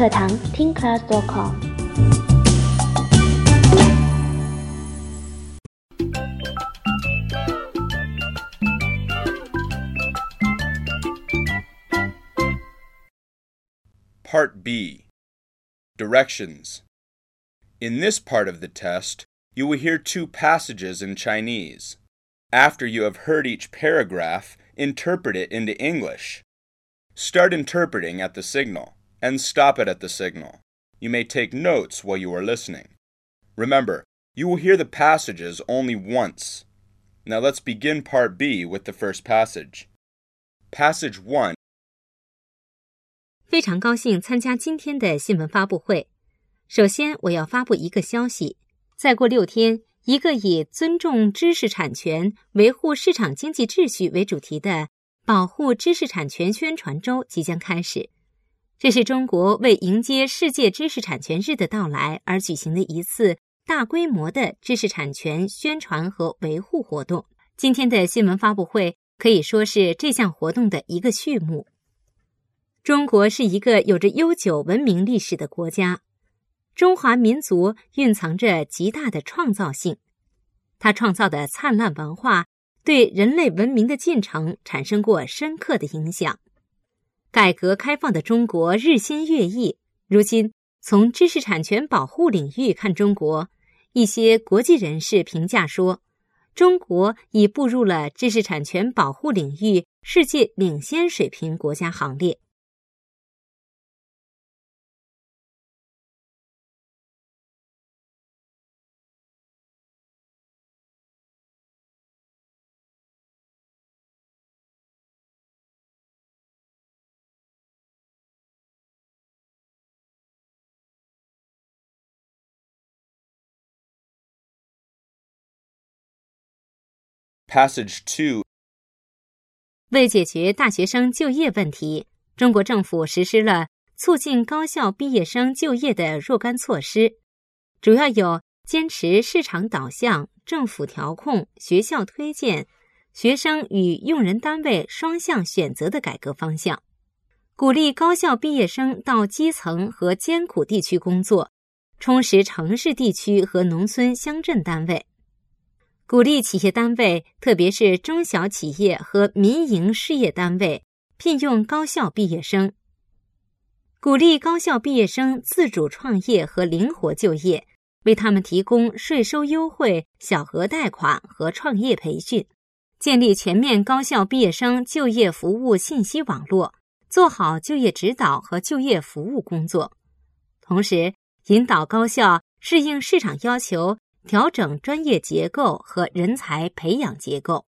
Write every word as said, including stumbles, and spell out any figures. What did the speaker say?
课堂 听 class dot com。 Part B. Directions. In this part of the test, you will hear two passages in Chinese. After you have heard each paragraph, interpret it into English. Start interpreting at the signal, and stop it at the signal. You may take notes while you are listening. Remember, you will hear the passages only once. Now let's begin Part B with the first passage. Passage one. 非常高兴参加今天的新闻发布会。首先，我要发布一个消息。再过六天，一个以尊重知识产权、维护市场经济秩序为主题的保护知识产权宣传周即将开始。这是中国为迎接世界知识产权日的到来而举行的一次大规模的知识产权宣传和维护活动。今天的新闻发布会可以说是这项活动的一个序幕。中国是一个有着悠久文明历史的国家，中华民族蕴藏着极大的创造性，它创造的灿烂文化对人类文明的进程产生过深刻的影响。改革开放的中国日新月异，如今从知识产权保护领域看中国，一些国际人士评价说，中国已步入了知识产权保护领域世界领先水平国家行列。 Passage two. 为解决大学生就业问题，中国政府实施了促进高校毕业生就业的若干措施，主要有坚持市场导向、政府调控、学校推荐、学生与用人单位双向选择的改革方向，鼓励高校毕业生到基层和艰苦地区工作，充实城市地区和农村乡镇单位，鼓励企业单位，特别是中小企业和民营事业单位聘用高校毕业生，鼓励高校毕业生自主创业和灵活就业，为他们提供税收优惠、小额贷款和创业培训，建立全面高校毕业生就业服务信息网络，做好就业指导和就业服务工作，同时引导高校适应市场要求，调整专业结构和人才培养结构。